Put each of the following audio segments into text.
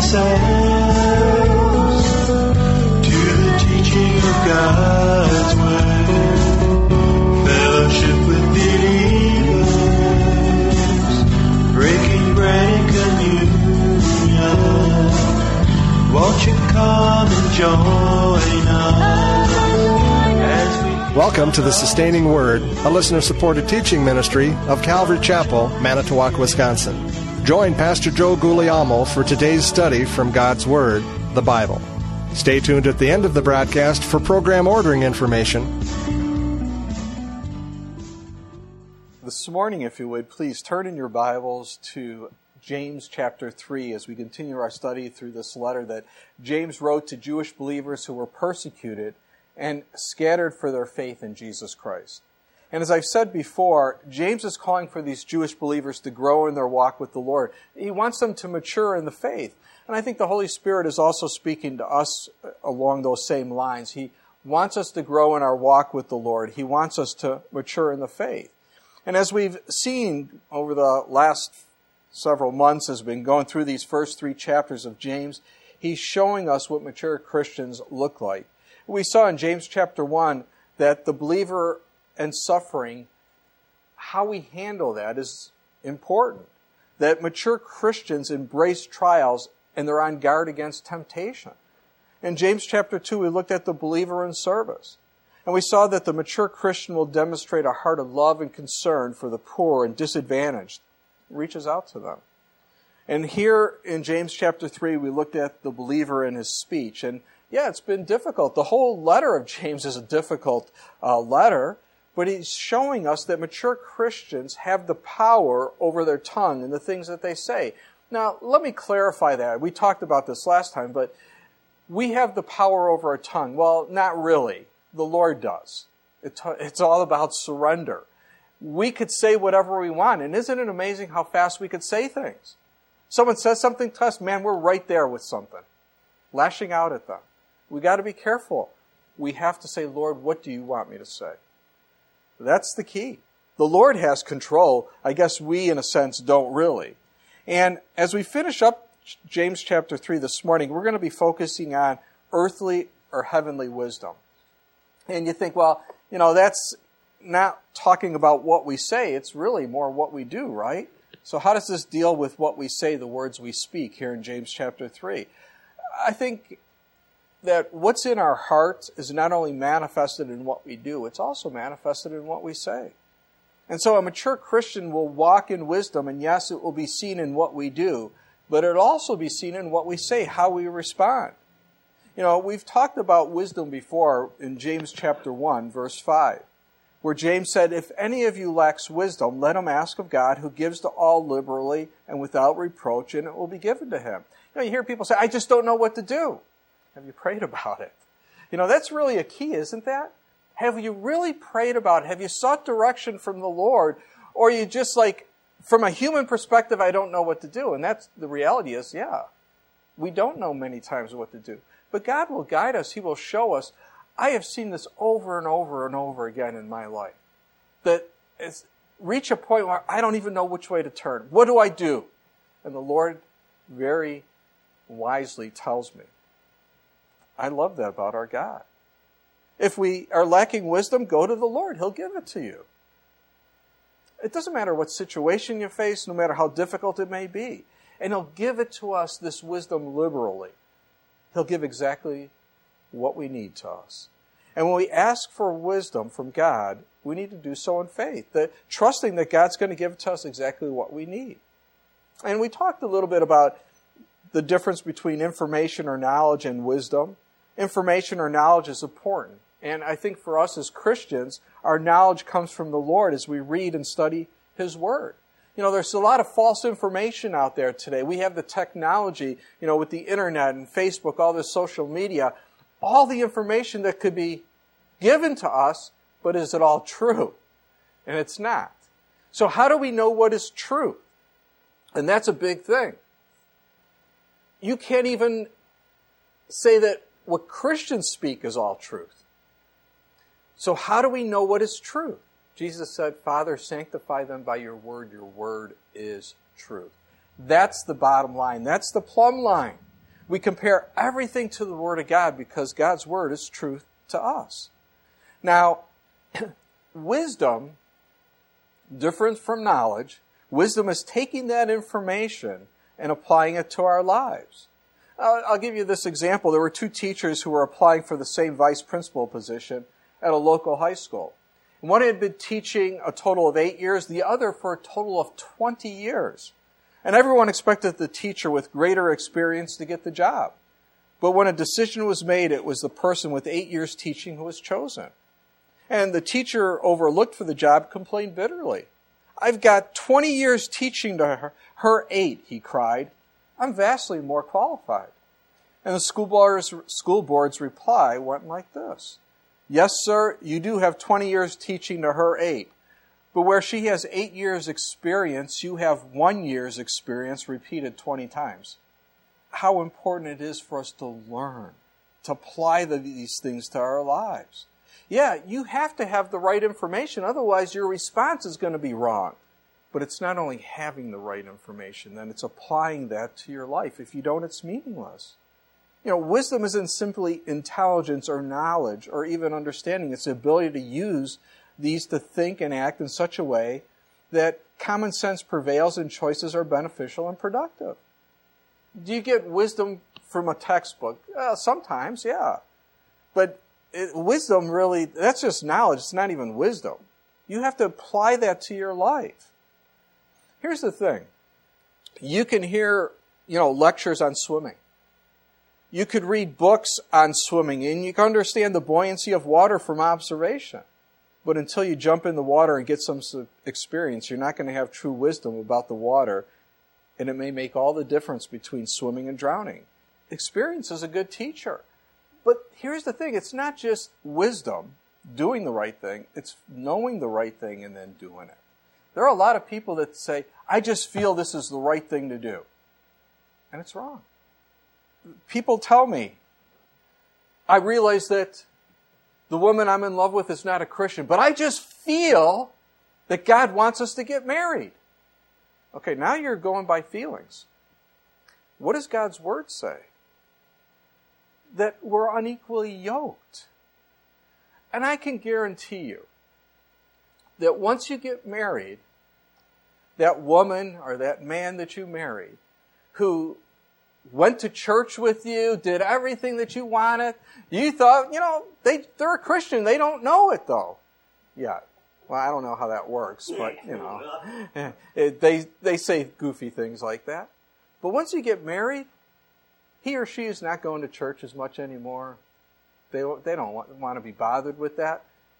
ourselves to the teaching of God's Word. Fellowship with believers, breaking bread and communion. Won't you come and join us? Welcome to the Sustaining Word, a listener-supported teaching ministry of Calvary Chapel, Manitowoc, Wisconsin. Join Pastor Joe Guglielmo for today's study from God's Word, the Bible. Stay tuned at the end of the broadcast for program ordering information. This morning, if you would, please turn in your Bibles to James chapter 3 as we continue our study through this letter that James wrote to Jewish believers who were persecuted and scattered for their faith in Jesus Christ. And as I've said before, James is calling for these Jewish believers to grow in their walk with the Lord. He wants them to mature in the faith. And I think the Holy Spirit is also speaking to us along those same lines. He wants us to grow in our walk with the Lord. He wants us to mature in the faith. And as we've seen over the last several months as we've been going through these first 3 chapters of James, he's showing us what mature Christians look like. We saw in James chapter 1 that the believer and suffering, how we handle that is important. That mature Christians embrace trials and they're on guard against temptation. In James chapter 2, we looked at the believer in service. And we saw that the mature Christian will demonstrate a heart of love and concern for the poor and disadvantaged. It reaches out to them. And here in James chapter 3, we looked at the believer in his speech. And yeah, it's been difficult. The whole letter of James is a difficult letter, but he's showing us that mature Christians have the power over their tongue and the things that they say. Now, let me clarify that. We talked about this last time, but we have the power over our tongue. Well, not really. The Lord does. It's all about surrender. We could say whatever we want, and isn't it amazing how fast we could say things? Someone says something to us, man, we're right there with something, lashing out at them. We got to be careful. We have to say, Lord, what do you want me to say? That's the key. The Lord has control. I guess we, in a sense, don't really. And as we finish up James chapter 3 this morning, we're going to be focusing on earthly or heavenly wisdom. And you think, well, that's not talking about what we say. It's really more what we do, right? So how does this deal with what we say, the words we speak here in James chapter 3? I think that what's in our heart is not only manifested in what we do, it's also manifested in what we say. And so a mature Christian will walk in wisdom, and yes, it will be seen in what we do, but it'll also be seen in what we say, how we respond. We've talked about wisdom before in James chapter 1, verse 5, where James said, if any of you lacks wisdom, let him ask of God, who gives to all liberally and without reproach, and it will be given to him. You hear people say, I just don't know what to do. Have you prayed about it? That's really a key, isn't that? Have you really prayed about it? Have you sought direction from the Lord? Or are you just like, from a human perspective, I don't know what to do. And that's the reality is, yeah, we don't know many times what to do. But God will guide us. He will show us. I have seen this over and over and over again in my life. That it's reach a point where I don't even know which way to turn. What do I do? And the Lord very wisely tells me. I love that about our God. If we are lacking wisdom, go to the Lord. He'll give it to you. It doesn't matter what situation you face, no matter how difficult it may be. And He'll give it to us, this wisdom, liberally. He'll give exactly what we need to us. And when we ask for wisdom from God, we need to do so in faith, trusting that God's going to give to us exactly what we need. And we talked a little bit about the difference between information or knowledge and wisdom. Information or knowledge is important. And I think for us as Christians, our knowledge comes from the Lord as we read and study His Word. There's a lot of false information out there today. We have the technology, with the internet and Facebook, all this social media, all the information that could be given to us, but is it all true? And it's not. So how do we know what is true? And that's a big thing. You can't even say that what Christians speak is all truth. So how do we know what is true? Jesus said, Father, sanctify them by your word. Your word is truth. That's the bottom line. That's the plumb line. We compare everything to the Word of God because God's Word is truth to us. Now, wisdom, different from knowledge, wisdom is taking that information and applying it to our lives. I'll give you this example. There were two teachers who were applying for the same vice principal position at a local high school. One had been teaching a total of 8 years, the other for a total of 20 years. And everyone expected the teacher with greater experience to get the job. But when a decision was made, it was the person with 8 years teaching who was chosen. And the teacher overlooked for the job complained bitterly. "I've got 20 years teaching to her 8, he cried. "I'm vastly more qualified." And the school board's reply went like this: "Yes, sir, you do have 20 years teaching to her 8. But where she has 8 years experience, you have 1 year's experience repeated 20 times. How important it is for us to learn, to apply these things to our lives. Yeah, you have to have the right information, otherwise your response is going to be wrong. But it's not only having the right information, then it's applying that to your life. If you don't, it's meaningless. Wisdom isn't simply intelligence or knowledge or even understanding. It's the ability to use these to think and act in such a way that common sense prevails and choices are beneficial and productive. Do you get wisdom from a textbook? Sometimes, yeah. But wisdom really, that's just knowledge. It's not even wisdom. You have to apply that to your life. Here's the thing. You can hear, lectures on swimming. You could read books on swimming, and you can understand the buoyancy of water from observation. But until you jump in the water and get some experience, you're not going to have true wisdom about the water, and it may make all the difference between swimming and drowning. Experience is a good teacher. But here's the thing. It's not just wisdom, doing the right thing. It's knowing the right thing and then doing it. There are a lot of people that say, "I just feel this is the right thing to do." And it's wrong. People tell me, "I realize that the woman I'm in love with is not a Christian, but I just feel that God wants us to get married." Okay, now you're going by feelings. What does God's Word say? That we're unequally yoked. And I can guarantee you that once you get married, that woman or that man that you married, who went to church with you, did everything that you wanted, you thought, they're a Christian, they don't know it though. Yeah, well, I don't know how that works, but, they say goofy things like that. But once you get married, he or she is not going to church as much anymore. They don't want to be bothered with that.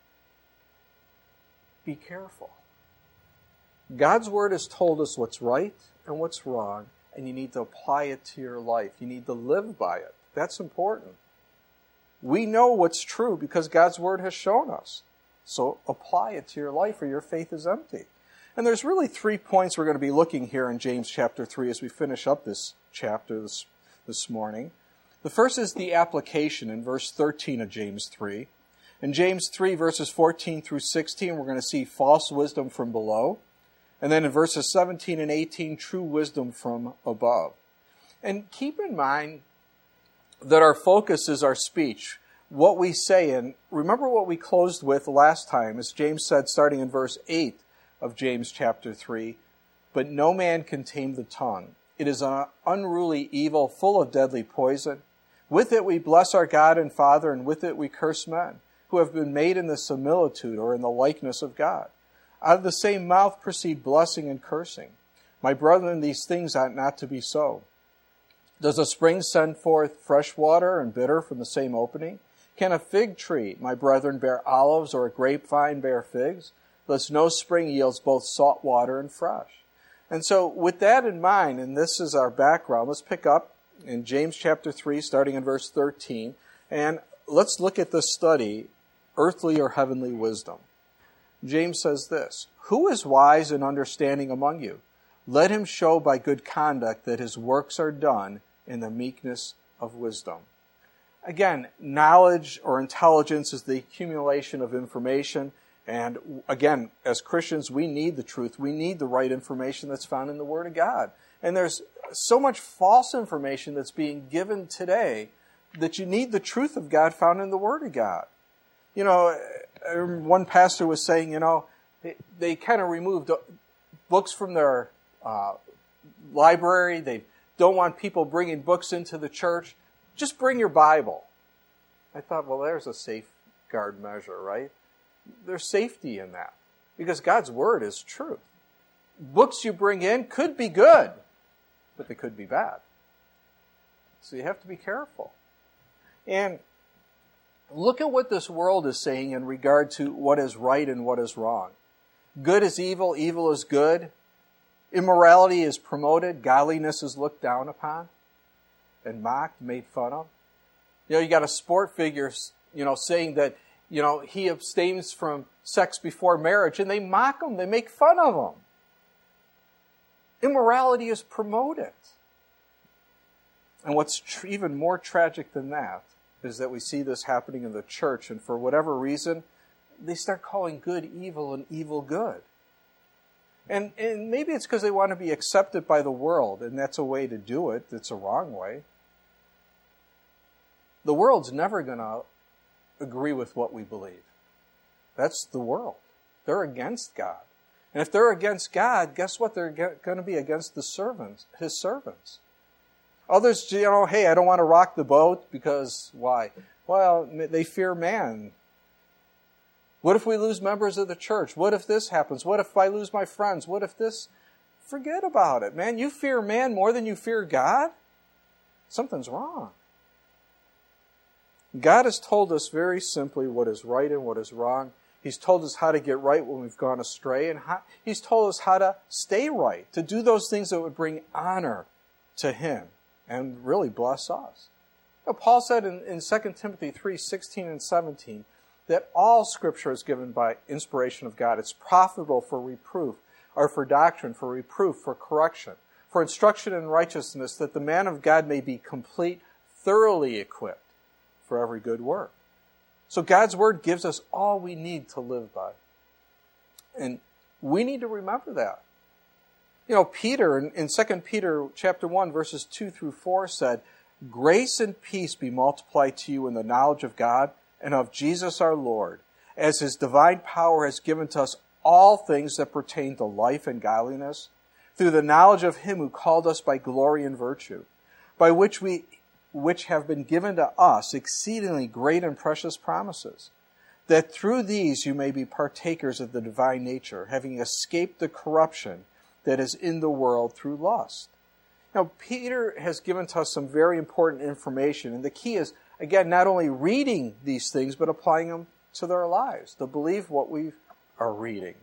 Be careful. God's Word has told us what's right and what's wrong, and you need to apply it to your life. You need to live by it. That's important. We know what's true because God's Word has shown us. So apply it to your life or your faith is empty. And there's really 3 points we're going to be looking here in James chapter 3 as we finish up this chapter this morning. The first is the application in verse 13 of James 3. In James 3, verses 14 through 16, we're going to see false wisdom from below. And then in verses 17 and 18, true wisdom from above. And keep in mind that our focus is our speech, what we say. And remember what we closed with last time, as James said, starting in verse 8 of James chapter 3, "But no man can tame the tongue. It is an unruly evil, full of deadly poison. With it we bless our God and Father, and with it we curse men, who have been made in the similitude or in the likeness of God. Out of the same mouth proceed blessing and cursing. My brethren, these things ought not to be so. Does a spring send forth fresh water and bitter from the same opening? Can a fig tree, my brethren, bear olives, or a grapevine bear figs? Thus no spring yields both salt water and fresh." And so with that in mind, and this is our background, let's pick up in James chapter 3, starting in verse 13, and let's look at this study, earthly or heavenly wisdom. James says this: "Who is wise and understanding among you? Let him show by good conduct that his works are done in the meekness of wisdom." Again, knowledge or intelligence is the accumulation of information. And again, as Christians, we need the truth. We need the right information that's found in the Word of God. And there's so much false information that's being given today that you need the truth of God found in the Word of God. One pastor was saying, they kind of removed books from their library. They don't want people bringing books into the church. Just bring your Bible. I thought, well, there's a safeguard measure, right? There's safety in that because God's Word is truth. Books you bring in could be good, but they could be bad. So you have to be careful. And look at what this world is saying in regard to what is right and what is wrong. Good is evil, evil is good. Immorality is promoted, godliness is looked down upon and mocked, made fun of. You got a sport figure, saying that, he abstains from sex before marriage, and they mock him, they make fun of him. Immorality is promoted. And what's even more tragic than that is that we see this happening in the church, and for whatever reason, they start calling good evil and evil good. And maybe it's because they want to be accepted by the world, and that's a way to do it. It's a wrong way. The world's never going to agree with what we believe. That's the world. They're against God. And if they're against God, guess what? They're going to be against His servants. Others, hey, I don't want to rock the boat because why? Well, they fear man. What if we lose members of the church? What if this happens? What if I lose my friends? What if this? Forget about it, man. You fear man more than you fear God? Something's wrong. God has told us very simply what is right and what is wrong. He's told us how to get right when we've gone astray, and He's told us how to stay right, to do those things that would bring honor to Him and really bless us. Paul said in 2 Timothy 3:16 and 17 that all Scripture is given by inspiration of God. It's profitable for reproof, or for doctrine, for reproof, for correction, for instruction in righteousness, that the man of God may be complete, thoroughly equipped for every good work. So God's Word gives us all we need to live by. And we need to remember that. Peter, in 2 Peter chapter 1, verses 2 through 4 said, "Grace and peace be multiplied to you in the knowledge of God and of Jesus our Lord, as His divine power has given to us all things that pertain to life and godliness, through the knowledge of Him who called us by glory and virtue, by which have been given to us exceedingly great and precious promises, that through these you may be partakers of the divine nature, having escaped the corruption that is in the world through lust." Now, Peter has given to us some very important information, and the key is, again, not only reading these things, but applying them to their lives, to believe what we are reading.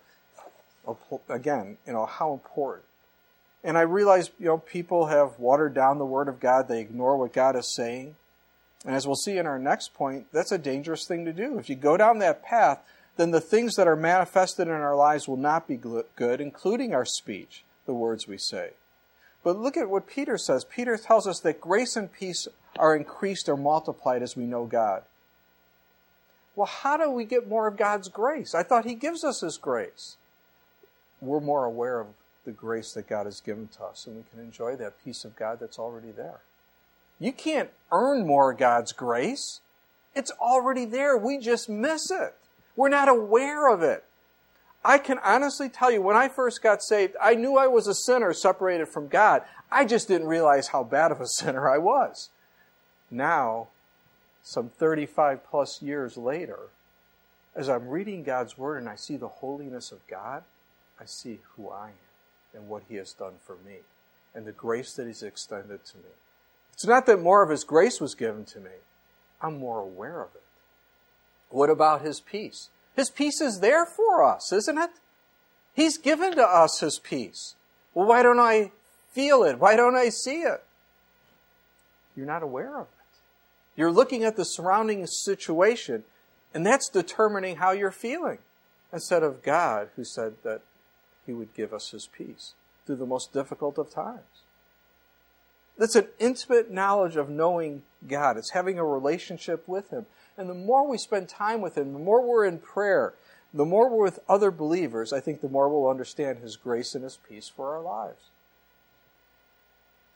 How important. And I realize, people have watered down the Word of God. They ignore what God is saying. And as we'll see in our next point, that's a dangerous thing to do. If you go down that path, then the things that are manifested in our lives will not be good, including our speech, the words we say. But look at what Peter says. Peter tells us that grace and peace are increased or multiplied as we know God. Well, how do we get more of God's grace? I thought He gives us His grace. We're more aware of the grace that God has given to us, and we can enjoy that peace of God that's already there. You can't earn more of God's grace. It's already there. We just miss it. We're not aware of it. I can honestly tell you, when I first got saved, I knew I was a sinner separated from God. I just didn't realize how bad of a sinner I was. Now, some 35 plus years later, as I'm reading God's Word and I see the holiness of God, I see who I am and what He has done for me and the grace that He's extended to me. It's not that more of His grace was given to me. I'm more aware of it. What about His peace? His peace is there for us, isn't it? He's given to us His peace. Well, why don't I feel it? Why don't I see it? You're not aware of it. You're looking at the surrounding situation, and that's determining how you're feeling, instead of God, who said that He would give us His peace through the most difficult of times. That's an intimate knowledge of knowing God. It's having a relationship with Him. And the more we spend time with Him, the more we're in prayer, the more we're with other believers, I think the more we'll understand His grace and His peace for our lives.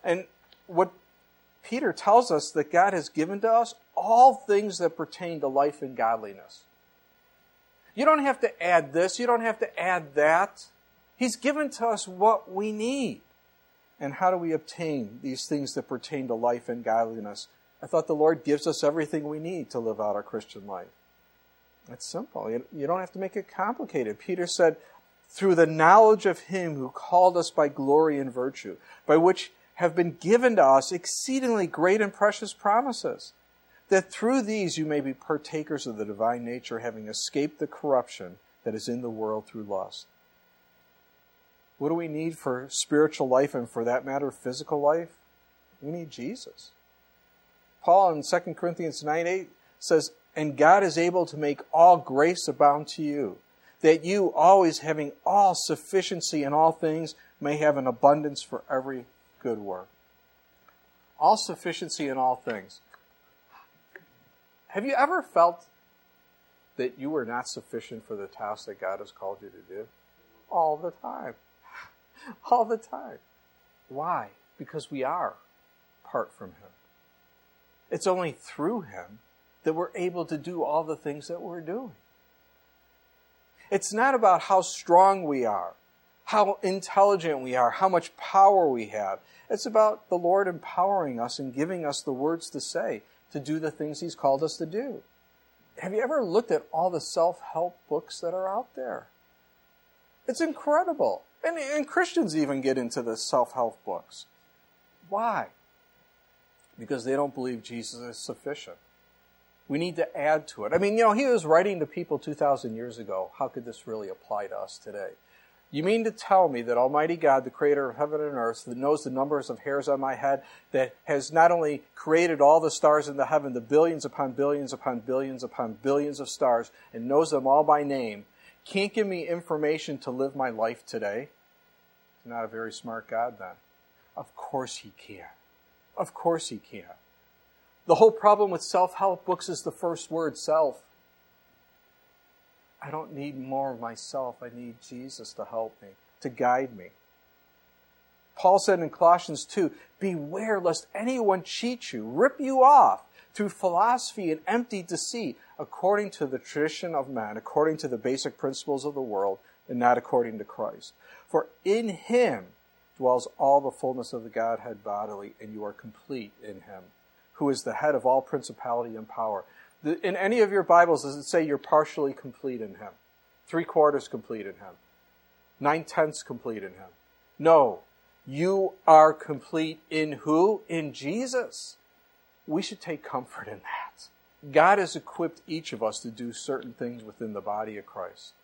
And what Peter tells us, that God has given to us all things that pertain to life and godliness. You don't have to add this. You don't have to add that. He's given to us what we need. And how do we obtain these things that pertain to life and godliness? I thought the Lord gives us everything we need to live out our Christian life. It's simple. You don't have to make it complicated. Peter said, through the knowledge of Him who called us by glory and virtue, by which have been given to us exceedingly great and precious promises, that through these you may be partakers of the divine nature, having escaped the corruption that is in the world through lust. What do we need for spiritual life and, for that matter, physical life? We need Jesus. Paul in 2 Corinthians 9:8 says, and God is able to make all grace abound to you, that you, always having all sufficiency in all things, may have an abundance for every good work. All sufficiency in all things. Have you ever felt that you were not sufficient for the task that God has called you to do? All the time. All the time. Why? Because we are apart from Him. It's only through Him that we're able to do all the things that we're doing. It's not about how strong we are, how intelligent we are, how much power we have. It's about the Lord empowering us and giving us the words to say to do the things He's called us to do. Have you ever looked at all the self-help books that are out there? It's incredible. And Christians even get into the self-help books. Why? Because they don't believe Jesus is sufficient. We need to add to it. I mean, He was writing to people 2,000 years ago. How could this really apply to us today? You mean to tell me that Almighty God, the creator of heaven and earth, that knows the numbers of hairs on my head, that has not only created all the stars in the heaven, the billions upon billions upon billions upon billions of stars, and knows them all by name, can't give me information to live my life today? He's not a very smart God then. Of course He can. Of course He can. The whole problem with self-help books is the first word, self. I don't need more of myself. I need Jesus to help me, to guide me. Paul said in Colossians 2, beware lest anyone cheat you, rip you off through philosophy and empty deceit, according to the tradition of man, according to the basic principles of the world, and not according to Christ. For in Him dwells all the fullness of the Godhead bodily, and you are complete in Him, who is the head of all principality and power. In any of your Bibles, does it say you're partially complete in Him? 3/4 complete in Him? 9/10 complete in Him? No. You are complete in who? In Jesus. We should take comfort in that. God has equipped each of us to do certain things within the body of Christ.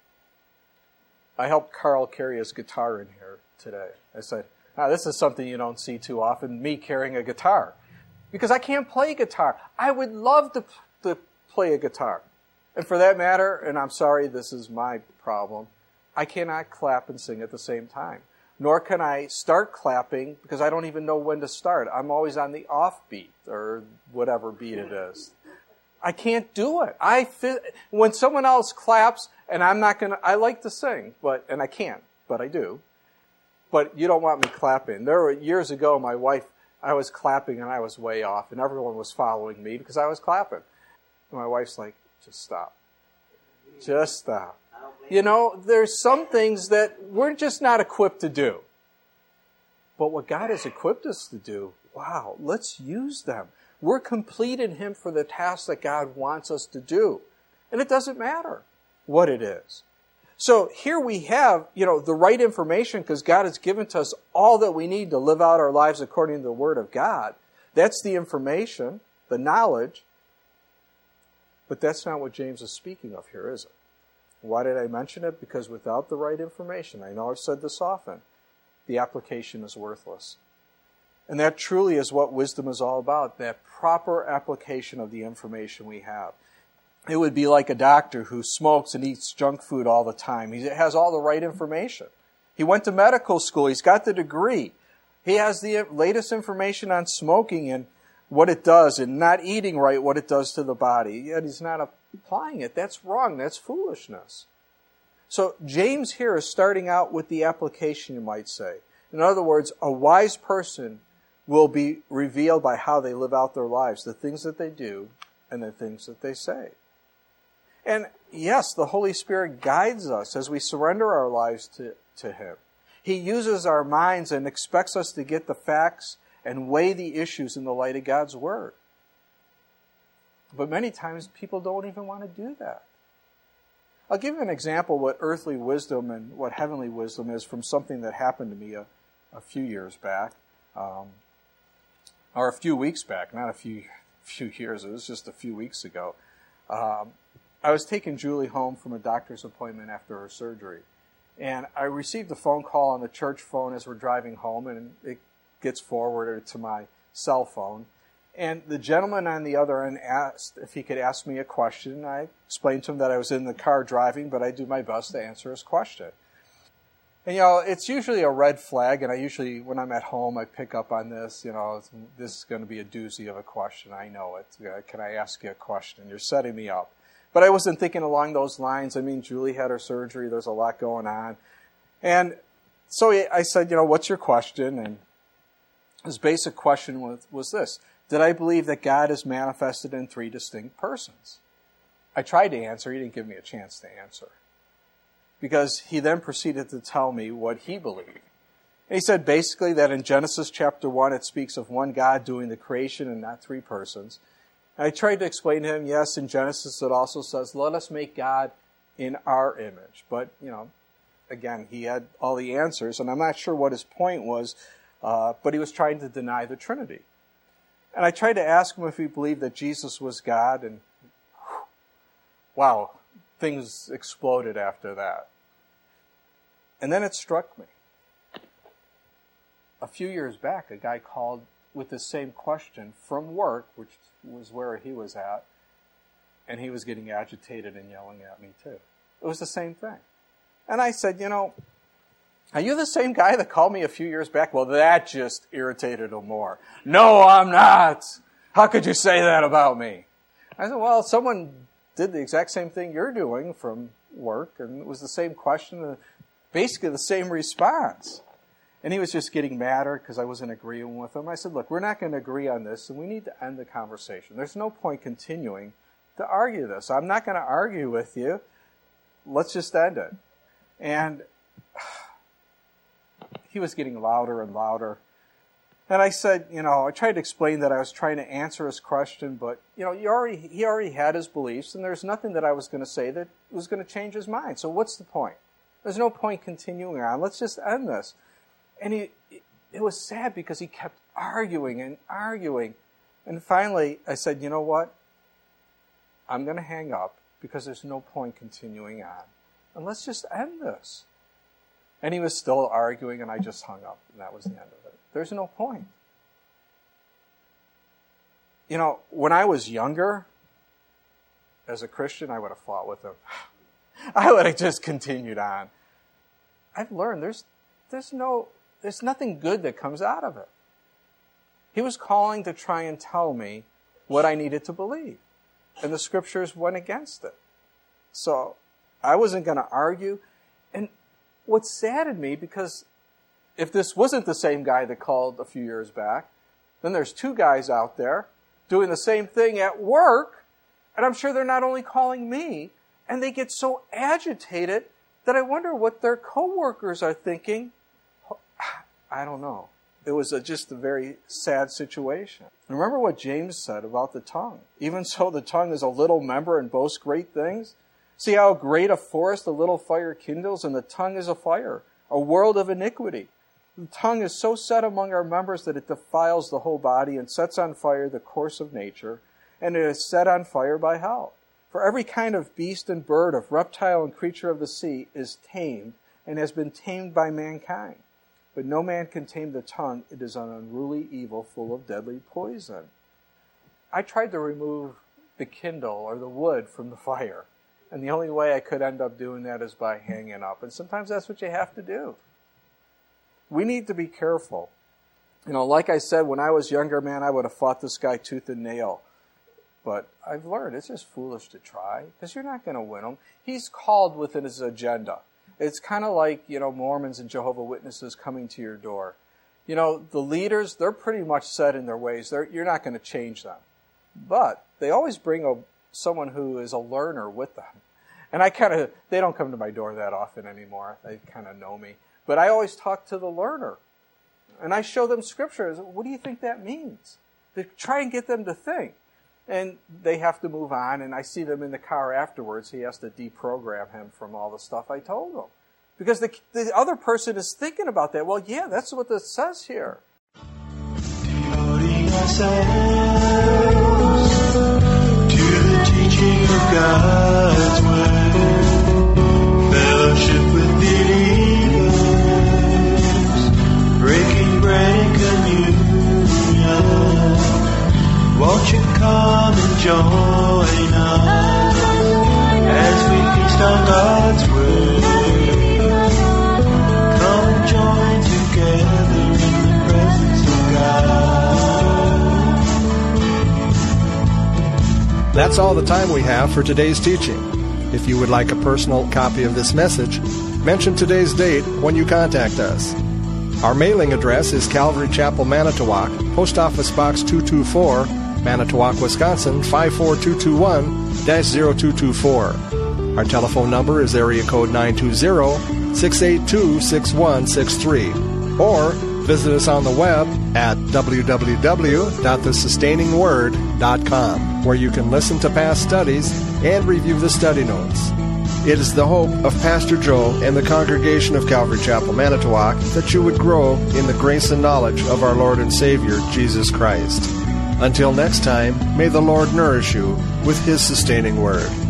I helped Carl carry his guitar in here today. I said, this is something you don't see too often, me carrying a guitar. Because I can't play guitar. I would love to play a guitar. And for that matter, and I'm sorry, this is my problem, I cannot clap and sing at the same time. Nor can I start clapping because I don't even know when to start. I'm always on the off beat or whatever beat it is. I can't do it. When someone else claps, and I like to sing, and I can't, but I do. But you don't want me clapping. There were years ago, I was clapping and I was way off, and everyone was following me because I was clapping. And my wife's like, just stop. Just stop. There's some things that we're just not equipped to do. But what God has equipped us to do, wow, let's use them. We're complete in Him for the task that God wants us to do. And it doesn't matter what it is. So here we have, the right information because God has given to us all that we need to live out our lives according to the Word of God. That's the information, the knowledge. But that's not what James is speaking of here, is it? Why did I mention it? Because without the right information, I know I've said this often, the application is worthless. And that truly is what wisdom is all about, that proper application of the information we have. It would be like a doctor who smokes and eats junk food all the time. He has all the right information. He went to medical school. He's got the degree. He has the latest information on smoking and what it does, and not eating right, what it does to the body. Yet he's not applying it. That's wrong. That's foolishness. So James here is starting out with the application, you might say. In other words, a wise person will be revealed by how they live out their lives, the things that they do and the things that they say. And yes, the Holy Spirit guides us as we surrender our lives to Him. He uses our minds and expects us to get the facts and weigh the issues in the light of God's Word. But many times people don't even want to do that. I'll give you an example of what earthly wisdom and what heavenly wisdom is from something that happened to me a few years back. Or a few weeks back, not a few years, it was just a few weeks ago. I was taking Julie home from a doctor's appointment after her surgery. And I received a phone call on the church phone as we're driving home, and it gets forwarded to my cell phone. And the gentleman on the other end asked if he could ask me a question. I explained to him that I was in the car driving, but I do my best to answer his question. And, it's usually a red flag, and I usually, when I'm at home, I pick up on this. This is going to be a doozy of a question. I know it. Can I ask you a question? You're setting me up. But I wasn't thinking along those lines. I mean, Julie had her surgery. There's a lot going on. And so I said, what's your question? And his basic question was this. Did I believe that God is manifested in three distinct persons? I tried to answer. He didn't give me a chance to answer. Because he then proceeded to tell me what he believed. And he said basically that in Genesis chapter 1, it speaks of one God doing the creation and not three persons. And I tried to explain to him, yes, in Genesis it also says, let us make God in our image. But, again, he had all the answers, and I'm not sure what his point was, but he was trying to deny the Trinity. And I tried to ask him if he believed that Jesus was God, and wow, things exploded after that. And then it struck me. A few years back, a guy called with the same question from work, which was where he was at, and he was getting agitated and yelling at me too. It was the same thing. And I said, are you the same guy that called me a few years back? Well, that just irritated him more. No, I'm not. How could you say that about me? I said, well, someone did the exact same thing you're doing from work, and it was the same question, basically the same response. And he was just getting madder because I wasn't agreeing with him. I said, look, we're not going to agree on this, and we need to end the conversation. There's no point continuing to argue this. I'm not going to argue with you. Let's just end it. And he was getting louder and louder. And I said, I tried to explain that I was trying to answer his question, but, he already had his beliefs, and there's nothing that I was going to say that was going to change his mind. So what's the point? There's no point continuing on. Let's just end this. And it was sad because he kept arguing and arguing. And finally, I said, you know what? I'm going to hang up because there's no point continuing on. And let's just end this. And he was still arguing, and I just hung up, and that was the end of it. There's no point. When I was younger, as a Christian, I would have fought with him. I would have just continued on. I've learned there's nothing good that comes out of it. He was calling to try and tell me what I needed to believe. And the scriptures went against it. So I wasn't going to argue. And what saddened me, because if this wasn't the same guy that called a few years back, then there's two guys out there doing the same thing at work, and I'm sure they're not only calling me, and they get so agitated that I wonder what their coworkers are thinking. I don't know. It was just a very sad situation. Remember what James said about the tongue. Even so, the tongue is a little member and boasts great things. See how great a forest a little fire kindles, and the tongue is a fire, a world of iniquity. The tongue is so set among our members that it defiles the whole body and sets on fire the course of nature, and it is set on fire by hell. For every kind of beast and bird, of reptile and creature of the sea is tamed and has been tamed by mankind. But no man can tame the tongue. It is an unruly evil full of deadly poison. I tried to remove the kindle or the wood from the fire. And the only way I could end up doing that is by hanging up. And sometimes that's what you have to do. We need to be careful. Like I said, when I was younger, man, I would have fought this guy tooth and nail. But I've learned it's just foolish to try, because you're not going to win him. He's called within his agenda. It's kind of like, Mormons and Jehovah's Witnesses coming to your door. You know, the leaders, they're pretty much set in their ways. You're not going to change them. But they always bring someone who is a learner with them. And they don't come to my door that often anymore. They kind of know me. But I always talk to the learner. And I show them scripture. What do you think that means? To try and get them to think. And they have to move on, and I see them in the car afterwards. He has to deprogram him from all the stuff I told him. Because the other person is thinking about that. Well, yeah, that's what this says here. Devoting ourselves to the teaching of God's Word, fellowship with believers, breaking bread and communion. Won't you come and join us as we feast on God's Word? Come and join together in the presence of God. That's all the time we have for today's teaching. If you would like a personal copy of this message, mention today's date when you contact us. Our mailing address is Calvary Chapel, Manitowoc, Post Office Box 224, Manitowoc, Wisconsin, 54221-0224. Our telephone number is area code 920-682-6163. Or visit us on the web at www.thesustainingsword.com, where you can listen to past studies and review the study notes. It is the hope of Pastor Joe and the congregation of Calvary Chapel, Manitowoc, that you would grow in the grace and knowledge of our Lord and Savior, Jesus Christ. Until next time, may the Lord nourish you with His sustaining word.